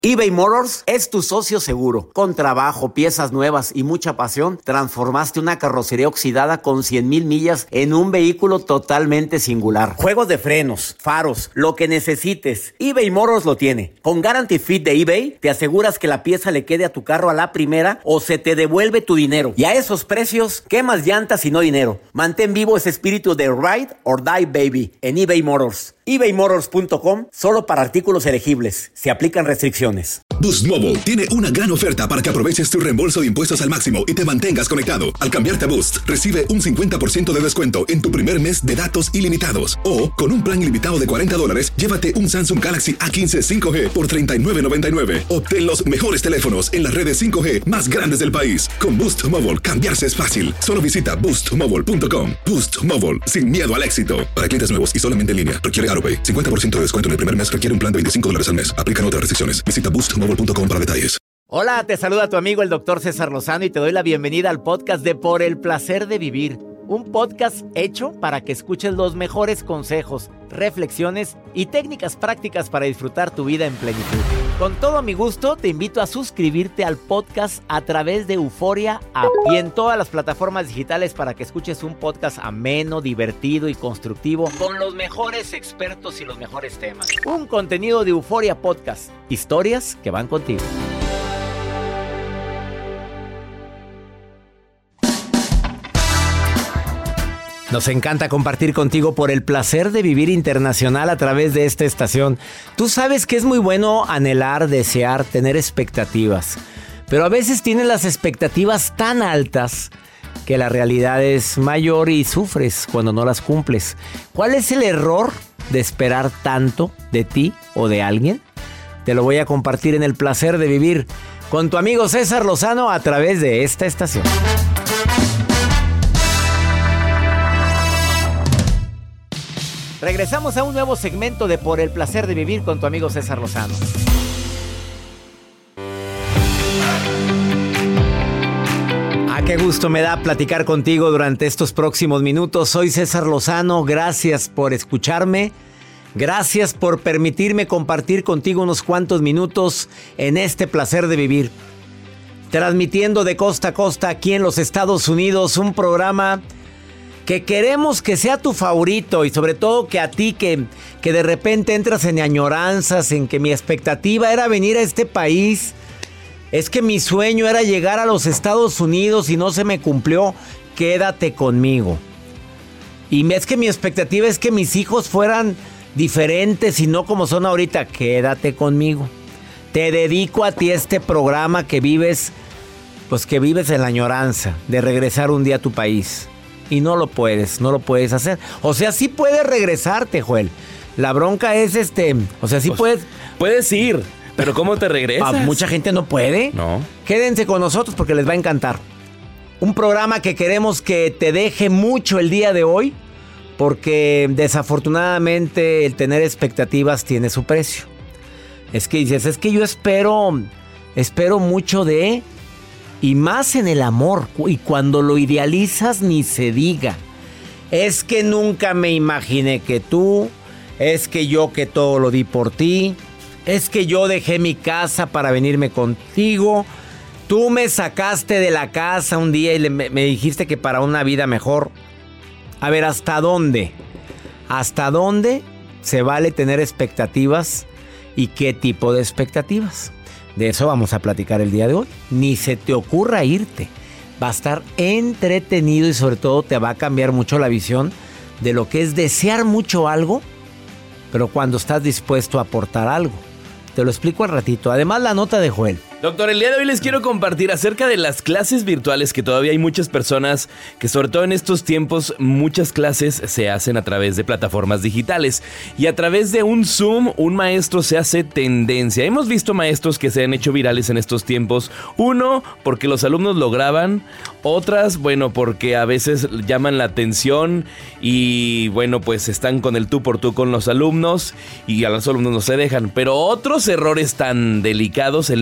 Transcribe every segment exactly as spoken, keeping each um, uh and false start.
eBay Motors es tu socio seguro. Con trabajo, piezas nuevas y mucha pasión, transformaste una carrocería oxidada con cien mil millas en un vehículo totalmente singular. Juegos de frenos, faros, lo que necesites, eBay Motors lo tiene. Con Guarantee Fit de eBay, te aseguras que la pieza le quede a tu carro a la primera o se te devuelve tu dinero. Y a esos precios, ¿qué más llantas y no dinero? Mantén vivo ese espíritu de Ride or Die Baby en eBay Motors. ebay motors punto com, solo para artículos elegibles. Se aplican restricciones. Boost Mobile tiene una gran oferta para que aproveches tu reembolso de impuestos al máximo y te mantengas conectado. Al cambiarte a Boost, recibe un cincuenta por ciento de descuento en tu primer mes de datos ilimitados. O, con un plan ilimitado de cuarenta dólares, llévate un Samsung Galaxy A quince cinco G por treinta y nueve noventa y nueve. Obtén los mejores teléfonos en las redes cinco G más grandes del país. Con Boost Mobile, cambiarse es fácil. Solo visita boost mobile punto com. Boost Mobile, sin miedo al éxito. Para clientes nuevos y solamente en línea, requiere AutoPay. cincuenta por ciento de descuento en el primer mes, requiere un plan de veinticinco dólares al mes. Aplican otras restricciones. Visita boost mobile punto com para detalles. Hola, te saluda tu amigo el doctor César Lozano y te doy la bienvenida al podcast de Por el Placer de Vivir. Un podcast hecho para que escuches los mejores consejos, reflexiones y técnicas prácticas para disfrutar tu vida en plenitud. Con todo mi gusto, te invito a suscribirte al podcast a través de Euforia App y en todas las plataformas digitales para que escuches un podcast ameno, divertido y constructivo con los mejores expertos y los mejores temas. Un contenido de Euforia Podcast. Historias que van contigo. Nos encanta compartir contigo Por el Placer de Vivir internacional a través de esta estación. Tú sabes que es muy bueno anhelar, desear, tener expectativas. Pero a veces tienes las expectativas tan altas que la realidad es mayor y sufres cuando no las cumples. ¿Cuál es el error de esperar tanto de ti o de alguien? Te lo voy a compartir en El Placer de Vivir con tu amigo César Lozano a través de esta estación. Regresamos a un nuevo segmento de Por el Placer de Vivir con tu amigo César Lozano. Ah, qué gusto me da platicar contigo durante estos próximos minutos. Soy César Lozano, gracias por escucharme. Gracias por permitirme compartir contigo unos cuantos minutos en este Placer de Vivir. Transmitiendo de costa a costa aquí en los Estados Unidos un programa que queremos que sea tu favorito y sobre todo que a ti que, que de repente entras en añoranzas, en que mi expectativa era venir a este país, es que mi sueño era llegar a los Estados Unidos y no se me cumplió, quédate conmigo. Y es que mi expectativa es que mis hijos fueran diferentes y no como son ahorita, quédate conmigo. Te dedico a ti este programa que vives, pues que vives en la añoranza de regresar un día a tu país. Y no lo puedes, no lo puedes hacer. O sea, sí puedes regresarte, Joel. La bronca es este... O sea, sí pues, puedes... Puedes ir, pero ¿cómo te regresas? Ah, mucha gente no puede. No. Quédense con nosotros porque les va a encantar. Un programa que queremos que te deje mucho el día de hoy. Porque desafortunadamente el tener expectativas tiene su precio. Es que dices, es que yo espero... Espero mucho de... Y más en el amor, y cuando lo idealizas ni se diga. Es que nunca me imaginé que tú, es que yo que todo lo di por ti, es que yo dejé mi casa para venirme contigo, tú me sacaste de la casa un día y le, me, me dijiste que para una vida mejor. A ver, ¿hasta dónde? ¿Hasta dónde se vale tener expectativas y qué tipo de expectativas? De eso vamos a platicar el día de hoy. Ni se te ocurra irte. Va a estar entretenido y sobre todo te va a cambiar mucho la visión de lo que es desear mucho algo, pero cuando estás dispuesto a aportar algo. Te lo explico al ratito. Además, la nota de Joel. Doctor, el día de hoy les quiero compartir acerca de las clases virtuales, que todavía hay muchas personas que, sobre todo en estos tiempos, muchas clases se hacen a través de plataformas digitales. Y a través de un Zoom, un maestro se hace tendencia. Hemos visto maestros que se han hecho virales en estos tiempos. Uno, porque los alumnos lo graban. Otras, bueno, porque a veces llaman la atención y, bueno, pues están con el tú por tú con los alumnos y a los alumnos no se dejan. Pero otros errores tan delicados, el no saber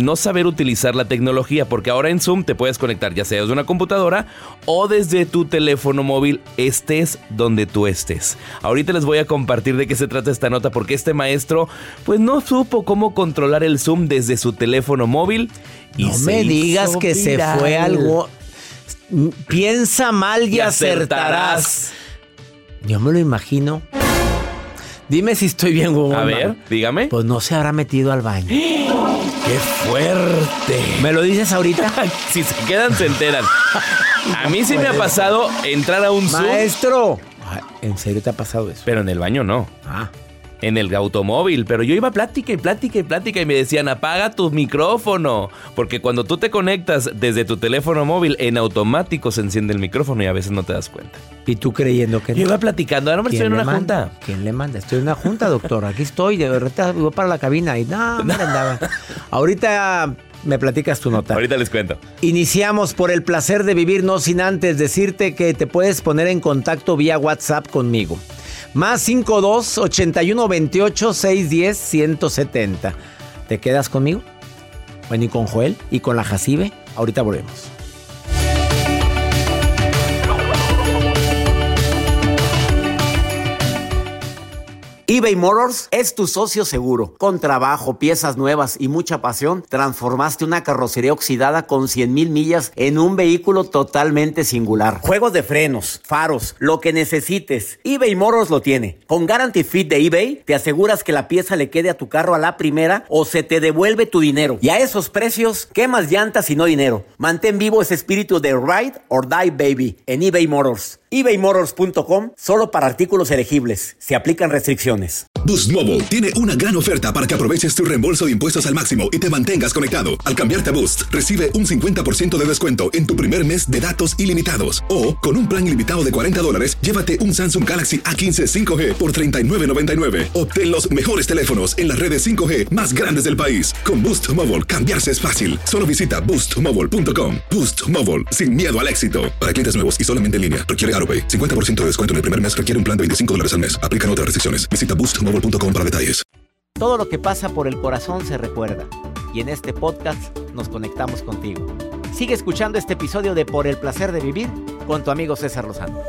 utilizar la tecnología, porque ahora en Zoom te puedes conectar ya sea desde una computadora o desde tu teléfono móvil, estés donde tú estés. Ahorita les voy a compartir de qué se trata esta nota, porque este maestro pues no supo cómo controlar el Zoom desde su teléfono móvil. Y no me digas que viral. Se fue algo. Piensa mal y, y acertarás. acertarás. Yo me lo imagino. Dime si estoy bien, Google. A ver, dígame. Pues no se habrá metido al baño. ¡Qué fuerte! ¿Me lo dices ahorita? Si se quedan, se enteran. A mí sí me ha pasado entrar a un Zoom. ¡Maestro! ¿En serio te ha pasado eso? Pero en el baño no. Ah. En el automóvil, pero yo iba a plática y plática y plática y me decían, apaga tu micrófono, porque cuando tú te conectas desde tu teléfono móvil, en automático se enciende el micrófono y a veces no te das cuenta. ¿Y tú creyendo que no? Yo iba platicando, ahora me estoy en una manda? junta. ¿Quién le manda? Estoy en una junta, doctor, aquí estoy, de verdad, voy para la cabina y no, me andaba. Ahorita me platicas tu nota. Ahorita les cuento. Iniciamos por el placer de vivir, no sin antes decirte que te puedes poner en contacto vía WhatsApp conmigo. Más cinco dos, ochenta y uno, veintiocho, seiscientos diez, ciento setenta. ¿Te quedas conmigo? Bueno, y con Joel y con la Jacibe. Ahorita volvemos. eBay Motors es tu socio seguro. Con trabajo, piezas nuevas y mucha pasión, transformaste una carrocería oxidada con cien mil millas en un vehículo totalmente singular. Juegos de frenos, faros, lo que necesites, eBay Motors lo tiene. Con Guarantee Fit de eBay, te aseguras que la pieza le quede a tu carro a la primera o se te devuelve tu dinero. Y a esos precios, ¿qué más llantas y no dinero? Mantén vivo ese espíritu de Ride or Die Baby en eBay Motors. ebay motors punto com, solo para artículos elegibles. Se aplican restricciones. Boost Mobile tiene una gran oferta para que aproveches tu reembolso de impuestos al máximo y te mantengas conectado. Al cambiarte a Boost, recibe un cincuenta por ciento de descuento en tu primer mes de datos ilimitados. O, con un plan ilimitado de cuarenta dólares, llévate un Samsung Galaxy A quince cinco G por treinta y nueve noventa y nueve. Obtén los mejores teléfonos en las redes cinco G más grandes del país. Con Boost Mobile, cambiarse es fácil. Solo visita boost mobile punto com. Boost Mobile, sin miedo al éxito. Para clientes nuevos y solamente en línea, requiere AutoPay. cincuenta por ciento de descuento en el primer mes requiere un plan de veinticinco dólares al mes. Aplican otras restricciones. Visita boost mobile punto com para detalles. Todo lo que pasa por el corazón se recuerda. Y en este podcast nos conectamos contigo. Sigue escuchando este episodio de Por el placer de vivir con tu amigo César Lozano.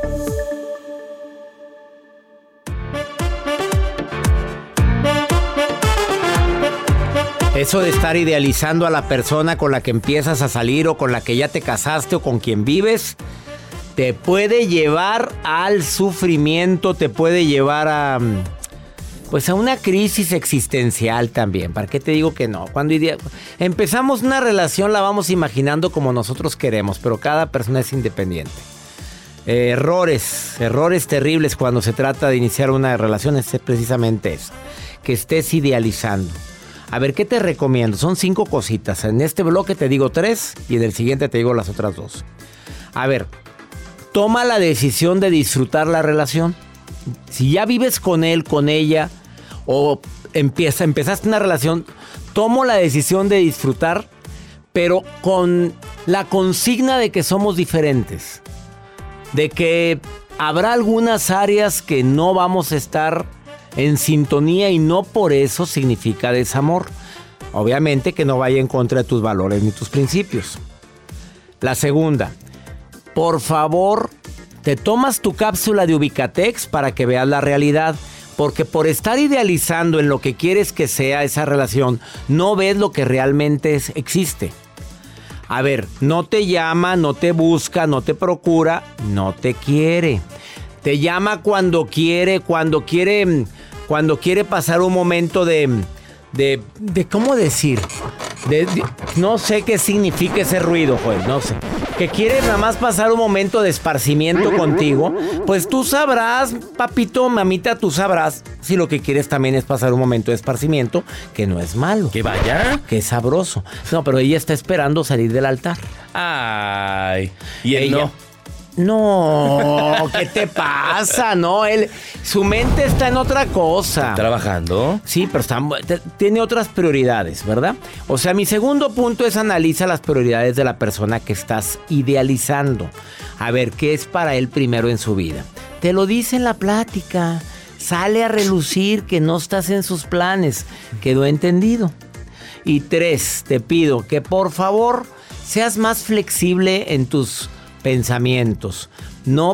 Eso de estar idealizando a la persona con la que empiezas a salir o con la que ya te casaste o con quien vives, te puede llevar al sufrimiento, te puede llevar a, pues a una crisis existencial también. ¿Para qué te digo que no? Cuando idea- empezamos una relación la vamos imaginando como nosotros queremos, pero cada persona es independiente. Eh, errores, errores terribles cuando se trata de iniciar una relación es precisamente eso, que estés idealizando. A ver, ¿qué te recomiendo? Son cinco cositas. En este bloque te digo tres y en el siguiente te digo las otras dos. A ver, toma la decisión de disfrutar la relación. Si ya vives con él, con ella, o empieza, empezaste una relación, tomo la decisión de disfrutar, pero con la consigna de que somos diferentes. De que habrá algunas áreas que no vamos a estar en sintonía y no por eso significa desamor. Obviamente que no vaya en contra de tus valores ni tus principios. La segunda, por favor, te tomas tu cápsula de Ubicatex para que veas la realidad. Porque por estar idealizando en lo que quieres que sea esa relación, no ves lo que realmente es, existe. A ver, no te llama, no te busca, no te procura, no te quiere. Te llama cuando quiere, cuando quiere, cuando quiere pasar un momento de, de, de ¿cómo decir? De, de, no sé qué significa ese ruido, pues, no sé. Que quiere nada más pasar un momento de esparcimiento contigo, pues tú sabrás, papito, mamita, tú sabrás si lo que quieres también es pasar un momento de esparcimiento, que no es malo. Que vaya. Que es sabroso. No, pero ella está esperando salir del altar. Ay. Y él ella, no. No, ¿qué te pasa? No, él, su mente está en otra cosa. ¿Trabajando? Sí, pero está, tiene otras prioridades, ¿verdad? O sea, mi segundo punto es analiza las prioridades de la persona que estás idealizando. A ver, ¿qué es para él primero en su vida? Te lo dice en la plática. Sale a relucir que no estás en sus planes. Quedó entendido. Y tres, te pido que por favor seas más flexible en tus pensamientos. No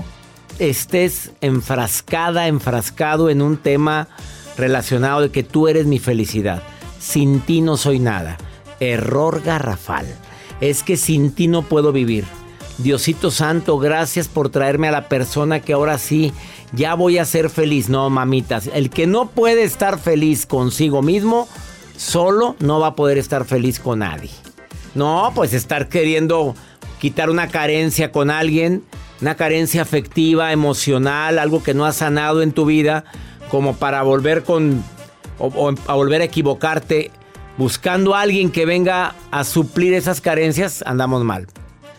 estés enfrascada, enfrascado en un tema relacionado de que tú eres mi felicidad. Sin ti no soy nada. Error garrafal. Es que sin ti no puedo vivir. Diosito Santo, gracias por traerme a la persona que ahora sí ya voy a ser feliz. No, mamitas, el que no puede estar feliz consigo mismo, solo no va a poder estar feliz con nadie. No, pues estar queriendo quitar una carencia con alguien, una carencia afectiva, emocional, algo que no has sanado en tu vida, como para volver con o, o a volver a equivocarte buscando a alguien que venga a suplir esas carencias, andamos mal.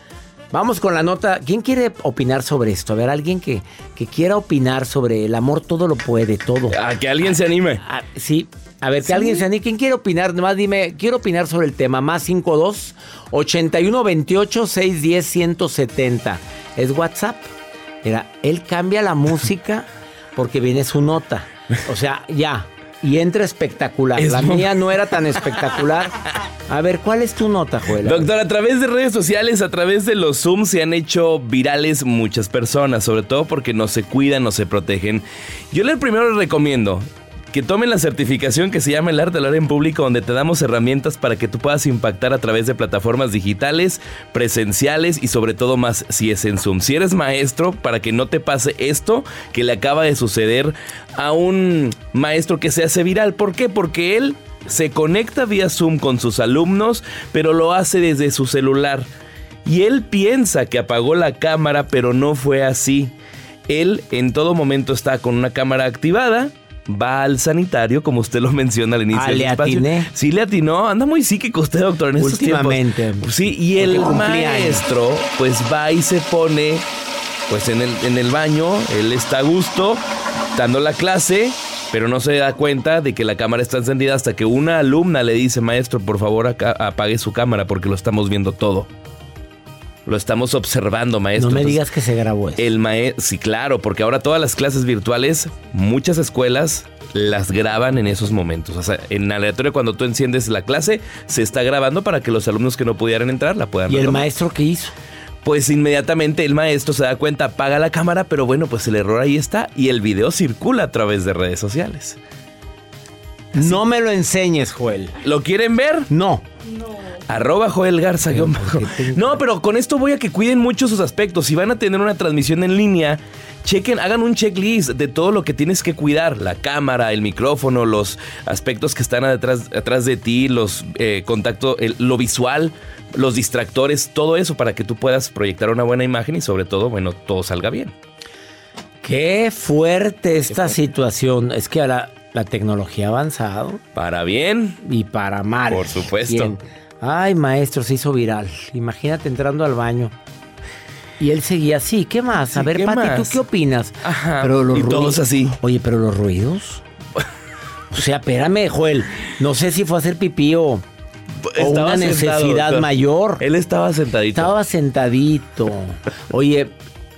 Vamos con la nota. ¿Quién quiere opinar sobre esto? A ver, alguien que, que quiera opinar sobre el amor, todo lo puede, todo. A que alguien se anime. A, a, sí, a ver, que ¿Sí? alguien se anime. ¿Quién quiere opinar? Nomás dime, quiero opinar sobre el tema. Más cincuenta y dos, ochenta y uno, veintiocho, seiscientos diez, ciento setenta. Es WhatsApp. Mira, él cambia la música porque viene su nota. O sea, ya. Y entra espectacular. Es la mo- mía no era tan espectacular. A ver, ¿cuál es tu nota, Joel? Doctor, a través de redes sociales, a través de los Zoom, se han hecho virales muchas personas, sobre todo porque no se cuidan, no se protegen. Yo le primero les recomiendo que tomen la certificación que se llama El Arte de Hablar en Público, donde te damos herramientas para que tú puedas impactar a través de plataformas digitales, presenciales y sobre todo más si es en Zoom. Si eres maestro, para que no te pase esto que le acaba de suceder a un maestro que se hace viral. ¿Por qué? Porque él se conecta vía Zoom con sus alumnos, pero lo hace desde su celular. Y él piensa que apagó la cámara, pero no fue así. Él en todo momento está con una cámara activada. Va al sanitario, como usted lo menciona al inicio Ah, del le espacio. atiné. Sí, le atinó. Anda muy psíquico usted, doctor, en estos Últimamente. tiempos. Sí, y el Porque cumplí años. maestro, pues va y se pone, pues en el, en el baño. Él está a gusto, dando la clase, pero no se da cuenta de que la cámara está encendida hasta que una alumna le dice: maestro, por favor, acá, apague su cámara porque lo estamos viendo todo. Lo estamos observando, maestro. No me Entonces, digas que se grabó eso. el maestro, sí, claro, porque ahora todas las clases virtuales, muchas escuelas las graban en esos momentos. O sea, en aleatorio, cuando tú enciendes la clase, se está grabando para que los alumnos que no pudieran entrar la puedan ¿Y el retomar. maestro qué hizo? Pues inmediatamente el maestro se da cuenta, apaga la cámara, pero bueno, pues el error ahí está y el video circula a través de redes sociales. No me lo enseñes, Joel. ¿Lo quieren ver? No. Arroba Joel Garza. Pero, guión ¿por bajo. qué te- No, pero con esto voy a que cuiden mucho sus aspectos. Si van a tener una transmisión en línea, chequen, hagan un checklist de todo lo que tienes que cuidar. La cámara, el micrófono, los aspectos que están atrás, atrás de ti, los eh, contacto, el- lo visual, los distractores, todo eso para que tú puedas proyectar una buena imagen y sobre todo, bueno, todo salga bien. Qué fuerte esta situación. Es que la, la tecnología ha avanzado Para bien. y para mal. Por supuesto. Bien. Ay, maestro, se hizo viral. Imagínate entrando al baño. Y él seguía así. ¿Qué más? A Sí, ver, ¿qué Pati, ¿tú más? qué opinas? Ajá, Pero los y todos ruidos- así. Oye, pero los ruidos. O sea, espérame, Joel. No sé si fue a hacer pipí o, o Estaba una sentado, necesidad doctor. mayor. Él estaba sentadito. Estaba sentadito. Oye,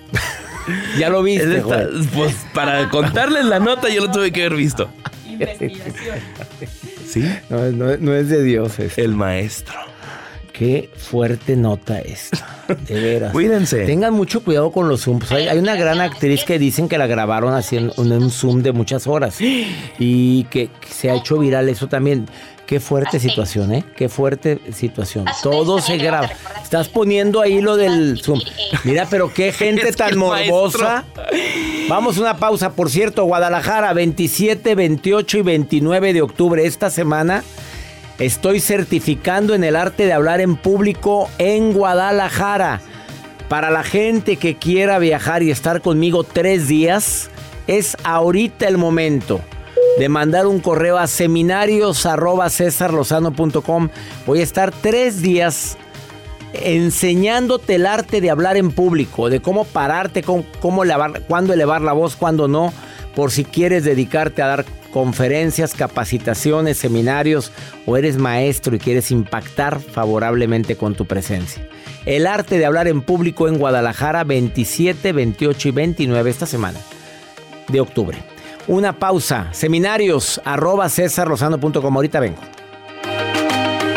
ya lo viste, Él está- Joel. pues para contarles la nota yo lo tuve que haber visto. Investigación. ¿Sí? No, no- no es de Dios esto. El maestro. Qué fuerte nota esta. De veras. Cuídense. Tengan mucho cuidado con los zooms. Hay, hay una gran actriz que dicen que la grabaron haciendo un, un zoom de muchas horas. Y que, que se ha hecho viral eso también. Qué fuerte situación, ¿eh? Qué fuerte situación. Todo se graba. Estás poniendo ahí lo del zoom. Mira, pero qué gente Es que tan el morbosa. Vamos a una pausa. Por cierto, Guadalajara, veintisiete, veintiocho y veintinueve de octubre. Esta semana estoy certificando en el arte de hablar en público en Guadalajara. Para la gente que quiera viajar y estar conmigo tres días, es ahorita el momento de mandar un correo a seminarios arroba cesar lozano punto com. Voy a estar tres días enseñándote el arte de hablar en público, de cómo pararte, cómo, cómo elevar, cuándo elevar la voz, cuándo no, por si quieres dedicarte a dar conferencias, capacitaciones, seminarios, o eres maestro y quieres impactar favorablemente con tu presencia. El arte de hablar en público en Guadalajara, veintisiete, veintiocho y veintinueve esta semana de octubre. Una pausa. Seminarios arroba cesar lozano punto com. Ahorita vengo.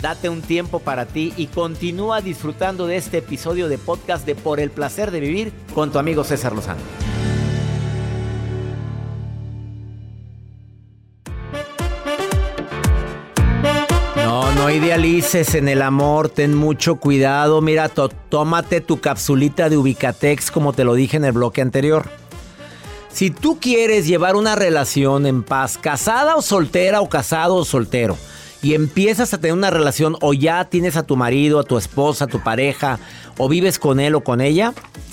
Date un tiempo para ti y continúa disfrutando de este episodio de podcast de Por el Placer de Vivir con tu amigo César Lozano. No, no idealices en el amor, ten mucho cuidado. Mira, to- tómate tu capsulita de Ubicatex como te lo dije en el bloque anterior. Si tú quieres llevar una relación en paz, casada o soltera o casado o soltero, y empiezas a tener una relación o ya tienes a tu marido, a tu esposa, a tu pareja, o vives con él o con ella,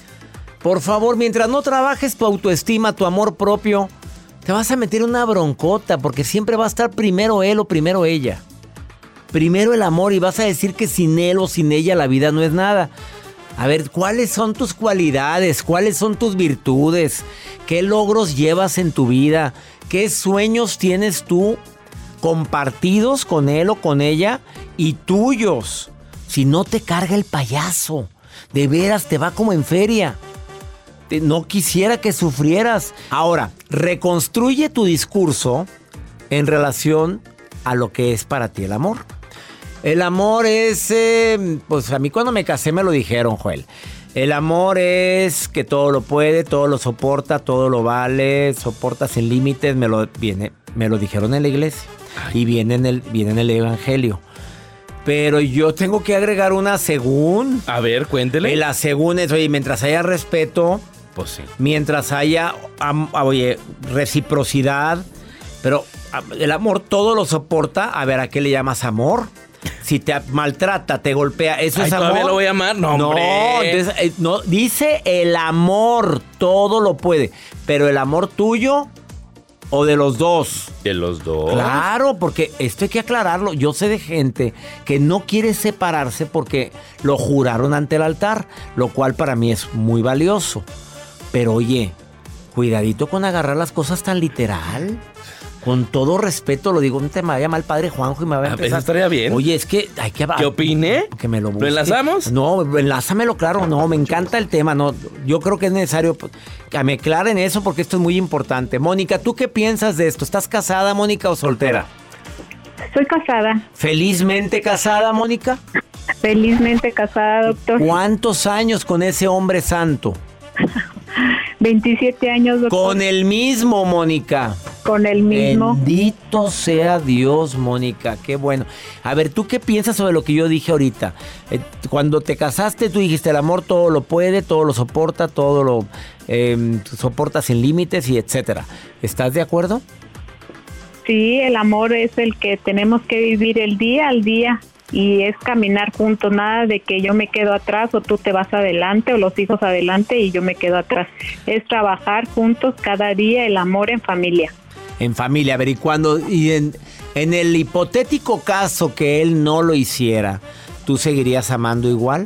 por favor, mientras no trabajes tu autoestima, tu amor propio, te vas a meter una broncota porque siempre va a estar primero él o primero ella. Primero el amor y vas a decir que sin él o sin ella la vida no es nada. A ver, ¿cuáles son tus cualidades? ¿Cuáles son tus virtudes? ¿Qué logros llevas en tu vida? ¿Qué sueños tienes tú compartidos con él o con ella y tuyos? Si no te carga el payaso, de veras te va como en feria. No quisiera que sufrieras. Ahora, reconstruye tu discurso en relación a lo que es para ti el amor. El amor es, eh, pues a mí cuando me casé me lo dijeron, Joel. El amor es que todo lo puede, todo lo soporta, todo lo vale, soporta sin límites. Me lo, viene, me lo dijeron en la iglesia. Ay. Y viene en, el, viene en el evangelio. Pero yo tengo que agregar una según. A ver, cuéntele. Y la según es, oye, mientras haya respeto, pues sí. Mientras haya, um, oye, reciprocidad, pero el amor todo lo soporta. A ver, ¿a qué le llamas amor? Si te maltrata, te golpea, ¿eso Ay, es amor? ¿todavía lo voy a amar? No, hombre. No, entonces, eh, no, dice el amor, todo lo puede. Pero el amor tuyo o de los dos. De los dos. Claro, porque esto hay que aclararlo. Yo sé de gente que no quiere separarse porque lo juraron ante el altar, lo cual para mí es muy valioso. Pero oye, cuidadito con agarrar las cosas tan literal. Con todo respeto lo digo, no te me vaya mal padre Juanjo y me va a empezar. Eso estaría bien. Oye, es que hay que... ¿Qué opine? Que me lo busque. ¿Lo enlazamos? No, enlázamelo, claro. No, me encanta el tema. No, yo creo que es necesario que me aclaren eso porque esto es muy importante. Mónica, ¿tú qué piensas de esto? ¿Estás casada, Mónica, o soltera? Estoy casada. ¿Felizmente casada, Mónica? Felizmente casada, doctor. ¿Cuántos años con ese hombre santo? veintisiete años, doctor. Con el mismo, Mónica. Con el mismo. Bendito sea Dios, Mónica, qué bueno. A ver, ¿tú qué piensas sobre lo que yo dije ahorita? Eh, cuando te casaste, tú dijiste, el amor todo lo puede, todo lo soporta, todo lo eh, soporta sin límites y etcétera. ¿Estás de acuerdo? Sí, el amor es el que tenemos que vivir el día al día. Y es caminar juntos, nada de que yo me quedo atrás o tú te vas adelante o los hijos adelante y yo me quedo atrás. Es trabajar juntos cada día, el amor en familia. En familia, a ver, y cuando, y en, en el hipotético caso que él no lo hiciera, ¿tú seguirías amando igual?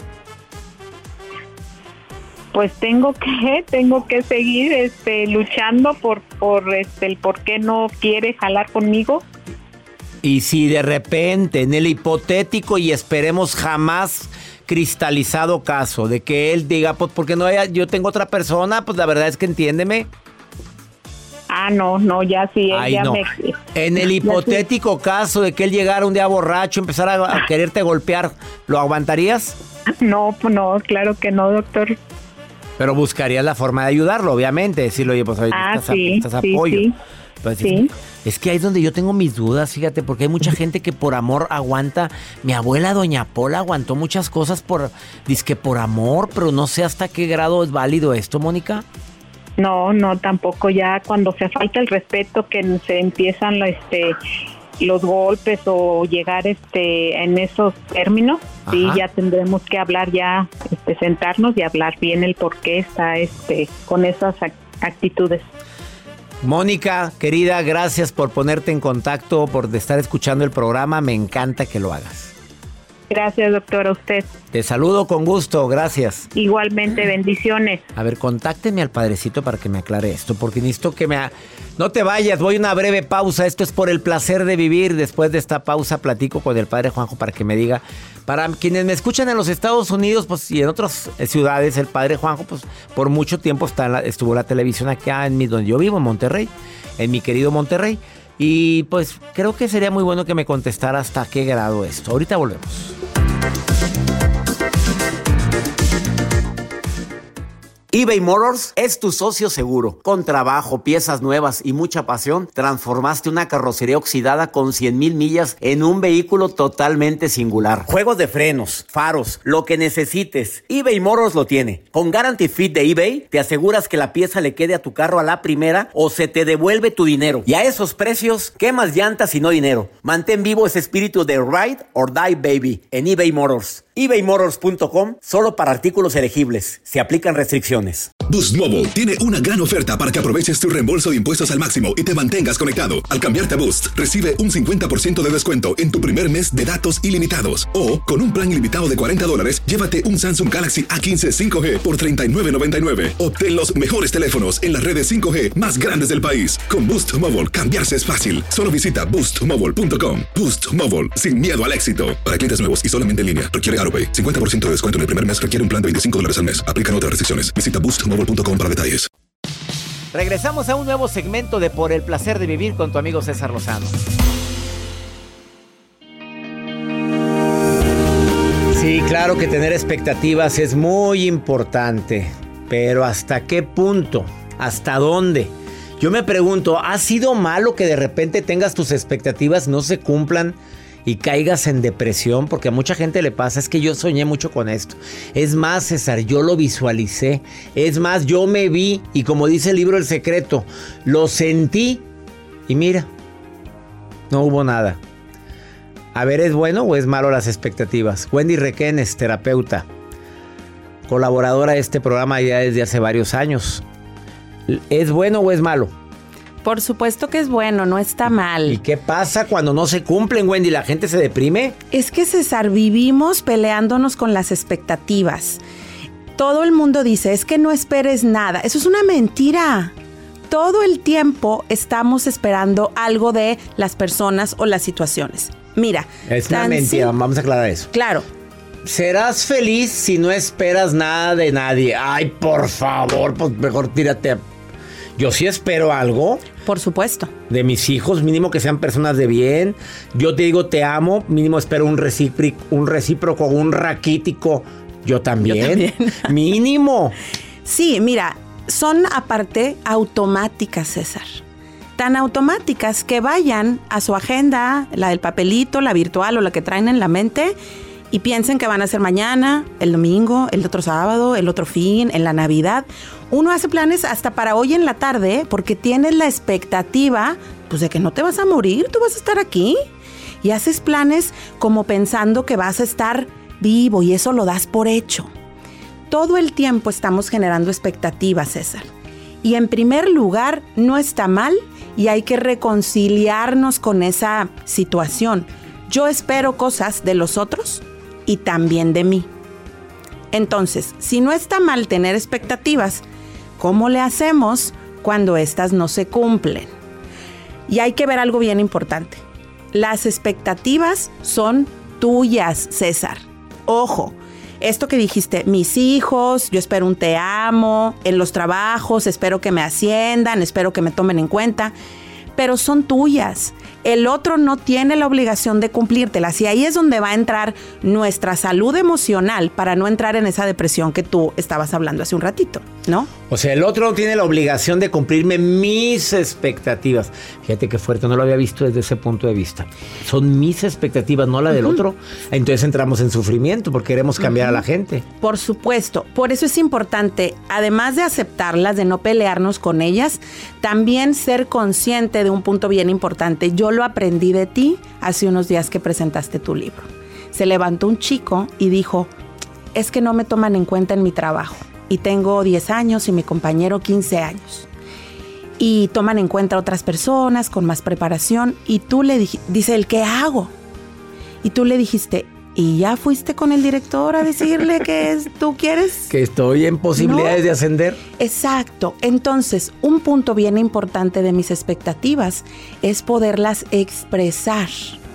Pues tengo que, tengo que seguir este, luchando por, por este, el por qué no quiere jalar conmigo. Y si de repente, en el hipotético y esperemos jamás cristalizado caso de que él diga, pues porque no haya, yo tengo otra persona, pues la verdad es que entiéndeme. Ah, no, no, ya sí, él Ay, ya no. me... En el hipotético caso de que él llegara un día borracho, empezara a, a quererte golpear, ¿lo aguantarías? No, no, claro que no, doctor. Pero buscarías la forma de ayudarlo, obviamente, decirle, oye, pues ahorita Ah, estás, sí, estás sí, apoyo. sí. Pues, Sí. es, es que ahí es donde yo tengo mis dudas, fíjate, porque hay mucha gente que por amor aguanta. Mi abuela Doña Pola aguantó muchas cosas por, dizque por amor, pero no sé hasta qué grado es válido esto, Mónica. No, no, tampoco ya cuando se falta el respeto que se empiezan este los golpes o llegar este en esos términos, Ajá. Sí, ya tendremos que hablar ya, este, sentarnos y hablar bien el por qué está este con esas actitudes. Mónica, querida, gracias por ponerte en contacto, por estar escuchando el programa. Me encanta que lo hagas. Gracias, doctor, a usted. Te saludo con gusto, gracias. Igualmente, bendiciones. A ver, contáctenme al padrecito para que me aclare esto, porque necesito que me... Ha... No te vayas, voy a una breve pausa. Esto es Por el Placer de Vivir. Después de esta pausa platico con el padre Juanjo para que me diga... Para quienes me escuchan en los Estados Unidos, pues, y en otras ciudades, el padre Juanjo, pues, por mucho tiempo está en la, estuvo en la televisión acá en mi, donde yo vivo, en Monterrey, en mi querido Monterrey. Y pues creo que sería muy bueno que me contestara hasta qué grado esto. Ahorita volvemos. eBay Motors es tu socio seguro. Con trabajo, piezas nuevas y mucha pasión, transformaste una carrocería oxidada con cien mil millas en un vehículo totalmente singular. Juegos de frenos, faros, lo que necesites, eBay Motors lo tiene. Con Guarantee Fit de eBay, te aseguras que la pieza le quede a tu carro a la primera o se te devuelve tu dinero. Y a esos precios, ¿qué más llantas y no dinero? Mantén vivo ese espíritu de Ride or Die Baby en eBay Motors. ebay motors punto com, solo para artículos elegibles. Se aplican restricciones. Boost Mobile tiene una gran oferta para que aproveches tu reembolso de impuestos al máximo y te mantengas conectado. Al cambiarte a Boost, recibe un cincuenta por ciento de descuento en tu primer mes de datos ilimitados. O, con un plan ilimitado de cuarenta dólares, llévate un Samsung Galaxy A quince cinco G por treinta y nueve noventa y nueve. Obtén los mejores teléfonos en las redes cinco G más grandes del país. Con Boost Mobile, cambiarse es fácil. Solo visita boost mobile punto com. Boost Mobile, sin miedo al éxito. Para clientes nuevos y solamente en línea, requiere AutoPay. cincuenta por ciento de descuento en el primer mes requiere un plan de veinticinco dólares al mes. Aplican otras restricciones. Visita boost mobile punto com para detalles. Regresamos a un nuevo segmento de Por el Placer de Vivir con tu amigo César Lozano. Sí, claro que tener expectativas es muy importante, pero ¿hasta qué punto? ¿Hasta dónde? Yo me pregunto, ¿ha sido malo que de repente tengas tus expectativas no se cumplan y caigas en depresión? Porque a mucha gente le pasa, es que yo soñé mucho con esto. Es más, César, yo lo visualicé. Es más, yo me vi y como dice el libro El Secreto, lo sentí y mira, no hubo nada. A ver, ¿es bueno o es malo las expectativas? Wendy Requenes, terapeuta, colaboradora de este programa ya desde hace varios años. ¿Es bueno o es malo? Por supuesto que es bueno, no está mal. ¿Y qué pasa cuando no se cumplen, Wendy? ¿La gente se deprime? Es que, César, vivimos peleándonos con las expectativas. Todo el mundo dice, es que no esperes nada. Eso es una mentira. Todo el tiempo estamos esperando algo de las personas o las situaciones. Mira. Es una mentira, sim- vamos a aclarar eso. Claro. Serás feliz si no esperas nada de nadie. Ay, por favor, pues mejor tírate a... Yo sí espero algo. Por supuesto. De mis hijos, mínimo que sean personas de bien. Yo te digo te amo, mínimo espero un recíproco, un recíproco, un raquítico. Yo también. Yo también. Mínimo. Sí, mira, son aparte automáticas, César. Tan automáticas que vayan a su agenda, la del papelito, la virtual o la que traen en la mente, y piensen que van a ser mañana, el domingo, el otro sábado, el otro fin, en la Navidad. Uno hace planes hasta para hoy en la tarde porque tienes la expectativa pues, de que no te vas a morir, tú vas a estar aquí. Y haces planes como pensando que vas a estar vivo y eso lo das por hecho. Todo el tiempo estamos generando expectativas, César. Y en primer lugar, no está mal y hay que reconciliarnos con esa situación. Yo espero cosas de los otros y también de mí. Entonces, si no está mal tener expectativas, ¿cómo le hacemos cuando estas no se cumplen? Y hay que ver algo bien importante. Las expectativas son tuyas, César. Ojo, esto que dijiste, mis hijos, yo espero un te amo, en los trabajos, espero que me asciendan, espero que me tomen en cuenta, pero son tuyas. El otro no tiene la obligación de cumplírtelas y ahí es donde va a entrar nuestra salud emocional para no entrar en esa depresión que tú estabas hablando hace un ratito, ¿no? O sea, el otro no tiene la obligación de cumplirme mis expectativas. Fíjate qué fuerte, no lo había visto desde ese punto de vista. Son mis expectativas, no la del uh-huh. otro. Entonces entramos en sufrimiento porque queremos cambiar uh-huh. a la gente. Por supuesto, por eso es importante, además de aceptarlas, de no pelearnos con ellas, también ser consciente de un punto bien importante. Yo lo aprendí de ti hace unos días que presentaste tu libro. Se levantó un chico y dijo, es que no me toman en cuenta en mi trabajo y tengo diez años y mi compañero quince años y toman en cuenta otras personas con más preparación y tú le dijiste, dice él, ¿qué hago? Y tú le dijiste, ¿y ya fuiste con el director a decirle que es, tú quieres? Que estoy en posibilidades ¿No? de ascender. Exacto. Entonces, un punto bien importante de mis expectativas es poderlas expresar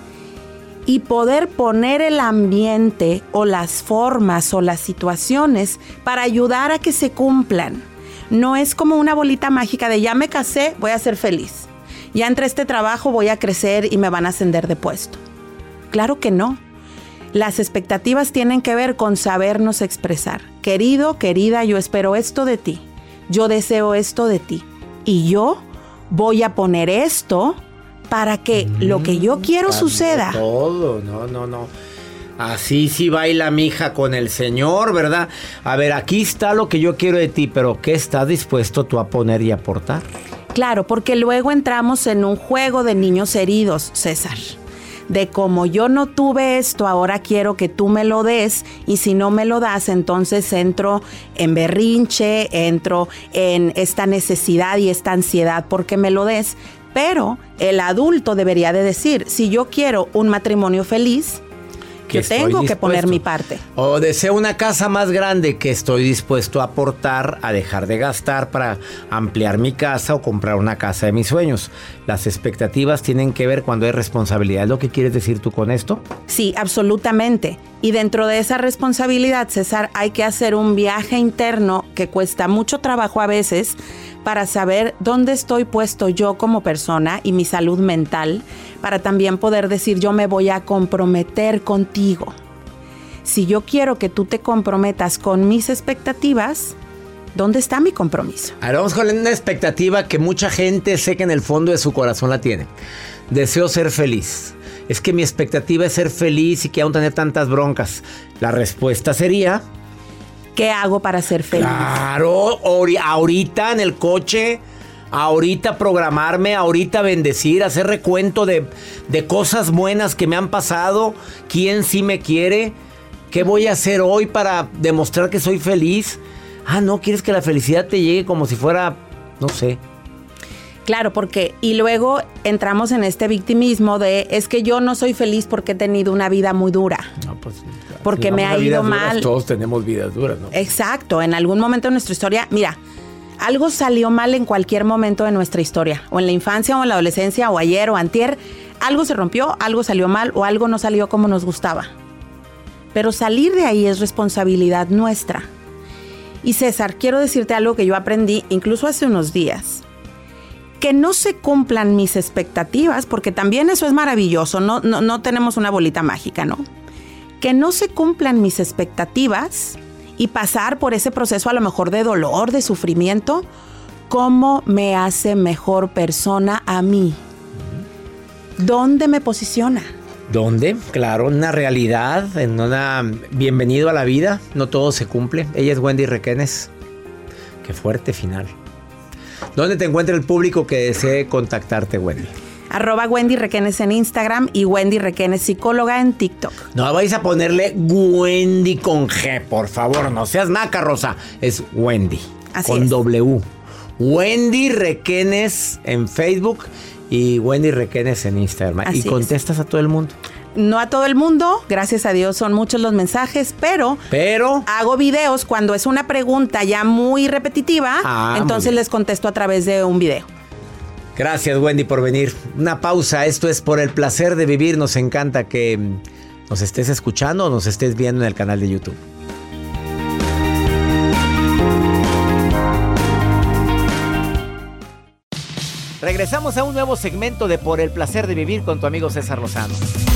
y poder poner el ambiente o las formas o las situaciones para ayudar a que se cumplan. No es como una bolita mágica de ya me casé, voy a ser feliz. ya entre este trabajo voy a crecer y me van a ascender de puesto. Claro que no. Las expectativas tienen que ver con sabernos expresar. Querido, querida, yo espero esto de ti. Yo deseo esto de ti. Y yo voy a poner esto para que mm, lo que yo quiero suceda. Todo, no, no, no. Así sí baila mi hija con el Señor, ¿verdad? A ver, aquí está lo que yo quiero de ti, pero ¿qué estás dispuesto tú a poner y aportar? Claro, porque luego entramos en un juego de niños heridos, César. De como yo no tuve esto, ahora quiero que tú me lo des, y si no me lo das, entonces entro en berrinche, entro en esta necesidad y esta ansiedad porque me lo des. Pero el adulto debería de decir, si yo quiero un matrimonio feliz, yo tengo que poner mi parte. O deseo una casa más grande, que estoy dispuesto a aportar, a dejar de gastar para ampliar mi casa o comprar una casa de mis sueños. Las expectativas tienen que ver cuando hay responsabilidad. ¿Es lo que quieres decir tú con esto? Sí, absolutamente. Y dentro de esa responsabilidad, César, hay que hacer un viaje interno que cuesta mucho trabajo a veces para saber dónde estoy puesto yo como persona y mi salud mental, para también poder decir yo me voy a comprometer contigo. Si yo quiero que tú te comprometas con mis expectativas, ¿dónde está mi compromiso? Ahora vamos con una expectativa que mucha gente sé que en el fondo de su corazón la tiene. Deseo ser feliz. Es que mi expectativa es ser feliz y que aún tener tantas broncas. La respuesta sería... ¿qué hago para ser feliz? Claro, ahorita en el coche, ahorita programarme, ahorita bendecir, hacer recuento de, de cosas buenas que me han pasado, quién sí me quiere, qué voy a hacer hoy para demostrar que soy feliz. Ah, no, quieres que la felicidad te llegue como si fuera, no sé. Claro, porque y luego entramos en este victimismo de es que yo no soy feliz porque he tenido una vida muy dura. No, pues, porque si me ha ido mal. Duras, todos tenemos vidas duras, ¿no? Exacto, en algún momento de nuestra historia, mira, algo salió mal en cualquier momento de nuestra historia, o en la infancia, o en la adolescencia, o ayer, o antier, algo se rompió, algo salió mal, o algo no salió como nos gustaba. Pero salir de ahí es responsabilidad nuestra. Y César, quiero decirte algo que yo aprendí incluso hace unos días. Que no se cumplan mis expectativas, porque también eso es maravilloso, no, no, no tenemos una bolita mágica, ¿no? Que no se cumplan mis expectativas y pasar por ese proceso a lo mejor de dolor, de sufrimiento, ¿cómo me hace mejor persona a mí? ¿Dónde me posiciona? ¿Dónde? Claro, una realidad, en una bienvenido a la vida, no todo se cumple. Ella es Wendy Requenes. Qué fuerte final. ¿Dónde te encuentra el público que desee contactarte, Wendy? Arroba Wendy Requenes en Instagram y Wendy Requenes Psicóloga en TikTok. No vais a ponerle Wendy con G, por favor, no seas naca, Rosa. Es Wendy, así con es. W. Wendy Requenes en Facebook y Wendy Requenes en Instagram. Así y contestas es. a todo el mundo. No a todo el mundo, gracias a Dios son muchos los mensajes, pero, pero hago videos cuando es una pregunta ya muy repetitiva, ah, entonces les contesto a través de un video. Gracias, Wendy, por venir. Una pausa, esto es Por el Placer de Vivir. Nos encanta que nos estés escuchando o nos estés viendo en el canal de YouTube. Regresamos a un nuevo segmento de Por el Placer de Vivir con tu amigo César Lozano.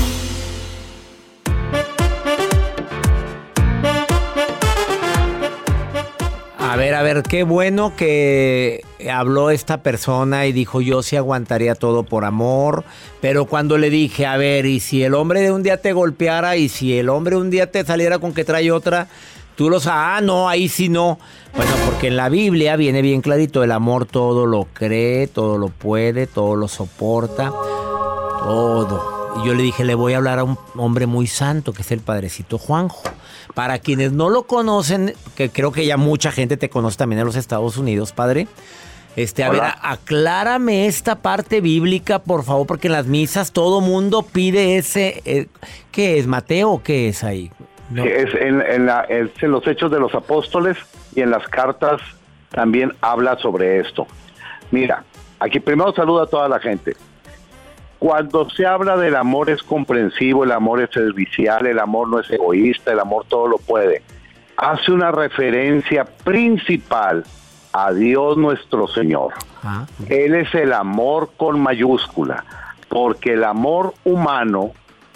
A ver, a ver, qué bueno que habló esta persona y dijo yo sí aguantaría todo por amor, pero cuando le dije, a ver, y si el hombre de un día te golpeara y si el hombre un día te saliera con que trae otra, tú lo sabes, ah, no, ahí sí no. Bueno, porque en la Biblia viene bien clarito, el amor todo lo cree, todo lo puede, todo lo soporta, todo. Y yo le dije, le voy a hablar a un hombre muy santo, que es el Padrecito Juanjo. Para quienes no lo conocen, que creo que ya mucha gente te conoce también en los Estados Unidos, padre. Este, a Hola. ver, aclárame esta parte bíblica, por favor, porque en las misas todo mundo pide ese, eh, ¿qué es? ¿Mateo o qué es ahí? No. Sí, es, en, en la, es en los Hechos de los Apóstoles y en las cartas también habla sobre esto. Mira, aquí primero saluda a toda la gente. Cuando se habla del amor es comprensivo, el amor es servicial, el amor no es egoísta, el amor todo lo puede. Hace una referencia principal a Dios nuestro Señor. Ah. Él es el amor con mayúscula, porque el amor humano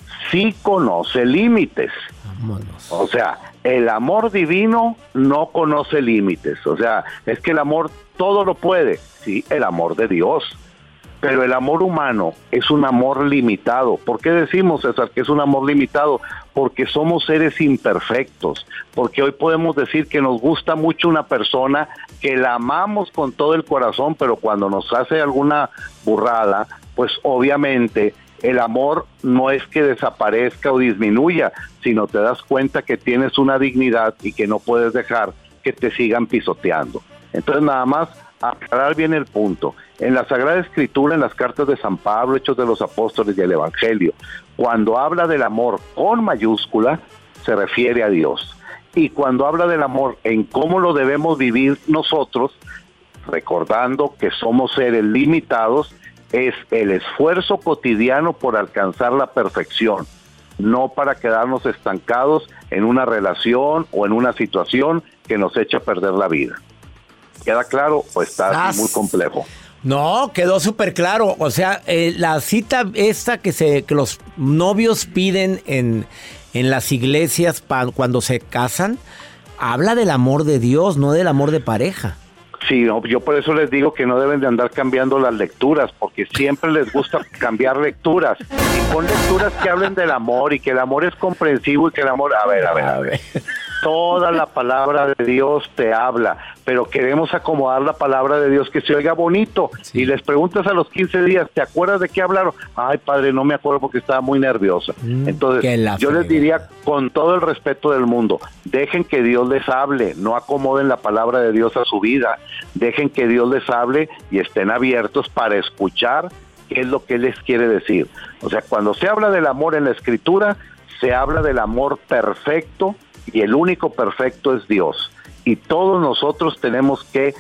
sí conoce límites. Vámonos. O sea, el amor divino no conoce límites. O sea, es que el amor todo lo puede. Sí, el amor de Dios. Pero el amor humano es un amor limitado. ¿Por qué decimos, César, que es un amor limitado? Porque somos seres imperfectos. Porque hoy podemos decir que nos gusta mucho una persona, que la amamos con todo el corazón, pero cuando nos hace alguna burrada, pues obviamente el amor no es que desaparezca o disminuya, sino te das cuenta que tienes una dignidad y que no puedes dejar que te sigan pisoteando. Entonces, nada más aclarar bien el punto. En la Sagrada Escritura, en las cartas de San Pablo, Hechos de los Apóstoles y el Evangelio, cuando habla del amor con mayúscula, se refiere a Dios. Y cuando habla del amor en cómo lo debemos vivir nosotros, recordando que somos seres limitados, es el esfuerzo cotidiano por alcanzar la perfección, no para quedarnos estancados en una relación o en una situación que nos echa a perder la vida. ¿Queda claro o está así muy complejo? No, quedó súper claro. O sea, eh, la cita esta que se que los novios piden en, en las iglesias pa, cuando se casan, habla del amor de Dios, no del amor de pareja. Sí, no, yo por eso les digo que no deben de andar cambiando las lecturas, porque siempre les gusta cambiar lecturas. Y con lecturas que hablen del amor y que el amor es comprensivo y que el amor... A ver, a ver, a ver. Toda la palabra de Dios te habla, pero queremos acomodar la palabra de Dios que se oiga bonito. Sí. Y les preguntas a los quince días, ¿te acuerdas de qué hablaron? Ay, padre, no me acuerdo porque estaba muy nerviosa. Mm, Entonces, yo les diría con todo el respeto del mundo, dejen que Dios les hable, no acomoden la palabra de Dios a su vida. Dejen que Dios les hable y estén abiertos para escuchar qué es lo que Él les quiere decir. O sea, cuando se habla del amor en la Escritura, se habla del amor perfecto, y el único perfecto es Dios. Y todos nosotros tenemos que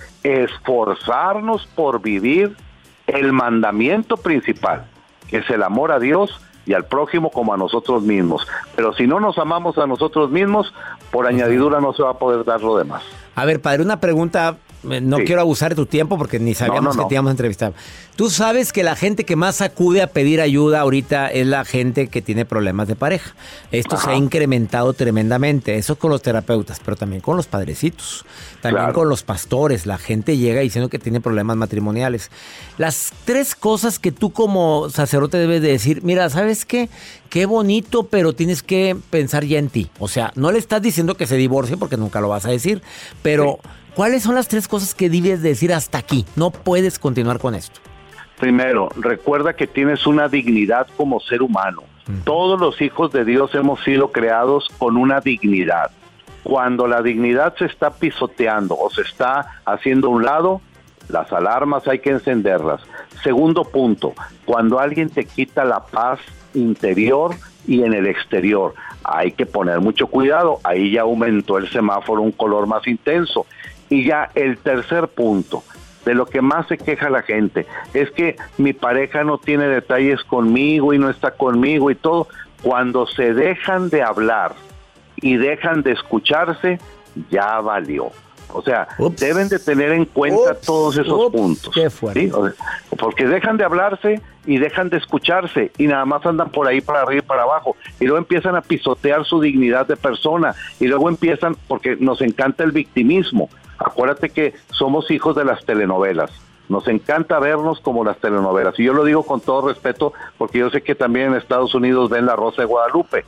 esforzarnos por vivir el mandamiento principal, que es el amor a Dios y al prójimo como a nosotros mismos. Pero si no nos amamos a nosotros mismos, por añadidura no se va a poder dar lo demás. A ver, padre, una pregunta. No sí. quiero abusar de tu tiempo porque ni sabíamos no, no, no. que te íbamos a entrevistar. Tú sabes que la gente que más acude a pedir ayuda ahorita es la gente que tiene problemas de pareja. Esto Ajá. se ha incrementado tremendamente. Eso con los terapeutas, pero también con los padrecitos. También claro. con los pastores. La gente llega diciendo que tiene problemas matrimoniales. Las tres cosas que tú como sacerdote debes de decir, mira, ¿sabes qué? Qué bonito, pero tienes que pensar ya en ti. O sea, no le estás diciendo que se divorcie porque nunca lo vas a decir, pero... Sí. ¿Cuáles son las tres cosas que debes decir hasta aquí? No puedes continuar con esto. Primero, recuerda que tienes una dignidad como ser humano. Uh-huh. Todos los hijos de Dios hemos sido creados con una dignidad. Cuando la dignidad se está pisoteando o se está haciendo a un lado, las alarmas hay que encenderlas. Segundo punto, cuando alguien te quita la paz interior y en el exterior, hay que poner mucho cuidado. Ahí ya aumentó el semáforo un color más intenso. Y ya el tercer punto, de lo que más se queja la gente, es que mi pareja no tiene detalles conmigo y no está conmigo y todo. Cuando se dejan de hablar y dejan de escucharse, ya valió. O sea, ups. deben de tener en cuenta ups. todos esos ups. puntos. Qué fuerte. ¿Sí? O sea, porque dejan de hablarse y dejan de escucharse y nada más andan por ahí para arriba y para abajo. Y luego empiezan a pisotear su dignidad de persona. Y luego empiezan, porque nos encanta el victimismo. Acuérdate que somos hijos de las telenovelas. Nos encanta vernos como las telenovelas. Y yo lo digo con todo respeto porque yo sé que también en Estados Unidos ven La Rosa de Guadalupe.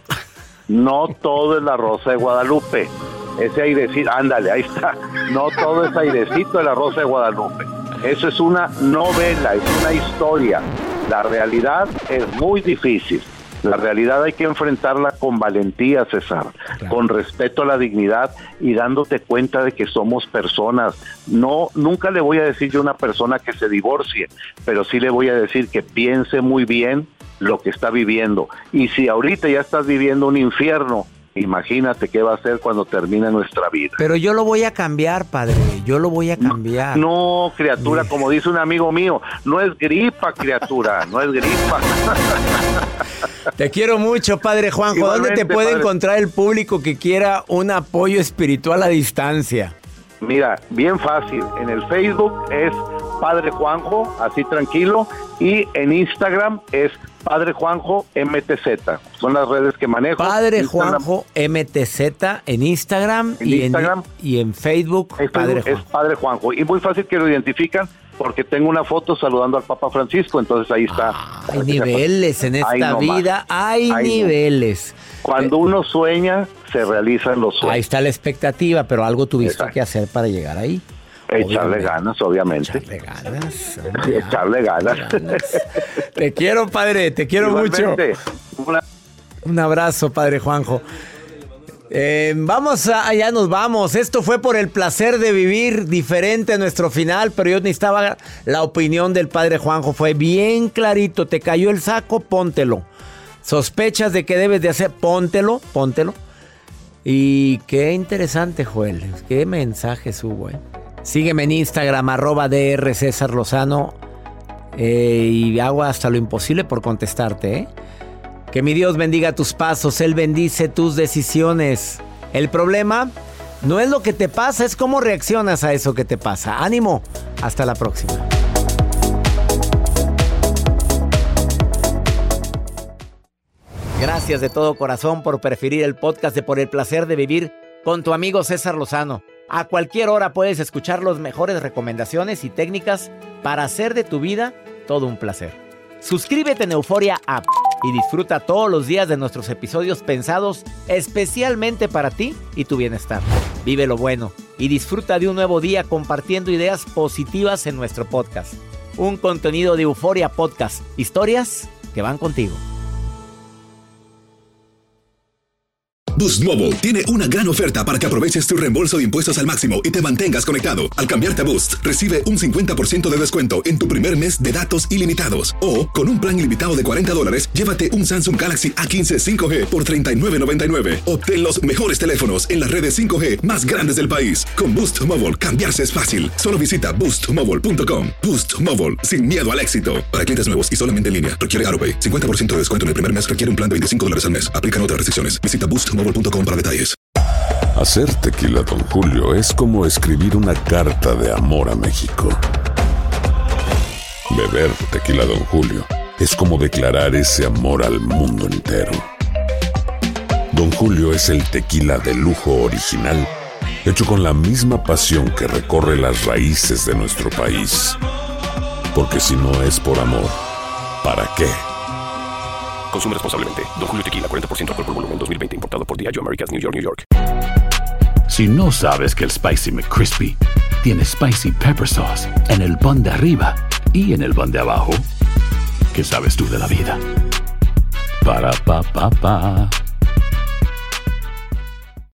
No todo es La Rosa de Guadalupe. Ese airecito, ándale, ahí está. No todo es airecito de La Rosa de Guadalupe. Eso es una novela, es una historia. La realidad es muy difícil. La realidad hay que enfrentarla con valentía, César, claro. con respeto a la dignidad y dándote cuenta de que somos personas. No, nunca le voy a decir yo a una persona que se divorcie, pero sí le voy a decir que piense muy bien lo que está viviendo. Y si ahorita ya estás viviendo un infierno, imagínate qué va a ser cuando termine nuestra vida. Pero yo lo voy a cambiar, padre, yo lo voy a cambiar. No, no criatura, como dice un amigo mío, no es gripa, criatura, no es gripa. Te quiero mucho, padre Juanjo. Igualmente, ¿dónde te puede padre. encontrar el público que quiera un apoyo espiritual a distancia? Mira, bien fácil. En el Facebook es Padre Juanjo, así tranquilo, y en Instagram es Padre Juanjo M T Z. Son las redes que manejo. Padre Instagram, Juanjo M T Z en Instagram, en y, Instagram en, y en Facebook, es, Padre es Juanjo. Padre Juanjo. Y muy fácil que lo identifican porque tengo una foto saludando al Papa Francisco, entonces ahí está. Ah, hay niveles en esta Ay, no vida, más. hay Ay, niveles. No. Cuando uno sueña, se realizan los sueños. Ahí está la expectativa, pero algo tuviste Exacto. que hacer para llegar ahí. Echarle Obviamente. ganas, obviamente. Echarle ganas. Echarle ganas. ganas. Te quiero, padre, te quiero Igualmente. mucho. Una... Un abrazo, padre Juanjo. Eh, vamos, a, ya nos vamos. Esto fue por el placer de vivir diferente a nuestro final, pero yo necesitaba la opinión del padre Juanjo. Fue bien clarito. Te cayó el saco, póntelo. Sospechas de que debes de hacer, póntelo, póntelo. Y qué interesante, Joel. Qué mensajes hubo, ¿eh? Sígueme en Instagram, arroba D R César Lozano. Eh, y hago hasta lo imposible por contestarte, ¿eh? Que mi Dios bendiga tus pasos, Él bendice tus decisiones. El problema no es lo que te pasa, es cómo reaccionas a eso que te pasa. ¡Ánimo! Hasta la próxima. Gracias de todo corazón por preferir el podcast de Por el Placer de Vivir con tu amigo César Lozano. A cualquier hora puedes escuchar las mejores recomendaciones y técnicas para hacer de tu vida todo un placer. Suscríbete en Euforia App y disfruta todos los días de nuestros episodios pensados especialmente para ti y tu bienestar. Vive lo bueno y disfruta de un nuevo día compartiendo ideas positivas en nuestro podcast. Un contenido de Euforia Podcast. Historias que van contigo. Boost Mobile tiene una gran oferta para que aproveches tu reembolso de impuestos al máximo y te mantengas conectado. Al cambiarte a Boost, recibe un cincuenta por ciento de descuento en tu primer mes de datos ilimitados. O, con un plan ilimitado de cuarenta dólares, llévate un Samsung Galaxy A quince cinco G por treinta y nueve noventa y nueve. Obtén los mejores teléfonos en las redes cinco G más grandes del país. Con Boost Mobile, cambiarse es fácil. Solo visita boost mobile punto com. Boost Mobile, sin miedo al éxito. Para clientes nuevos y solamente en línea, requiere AroPay. cincuenta por ciento de descuento en el primer mes requiere un plan de veinticinco dólares al mes. Aplican otras restricciones. Visita boost mobile punto com para detalles. Hacer tequila Don Julio es como escribir una carta de amor a México. Beber tequila Don Julio es como declarar ese amor al mundo entero. Don Julio es el tequila de lujo original, hecho con la misma pasión que recorre las raíces de nuestro país. Porque si no es por amor, ¿para qué? Consume responsablemente. Don Julio Tequila, cuarenta por ciento alcohol por volumen, dos mil veinte, importado por Diageo Americas, New York, New York. Si no sabes que el Spicy McCrispy tiene Spicy Pepper Sauce en el pan de arriba y en el pan de abajo, ¿qué sabes tú de la vida? Para, pa, pa, pa.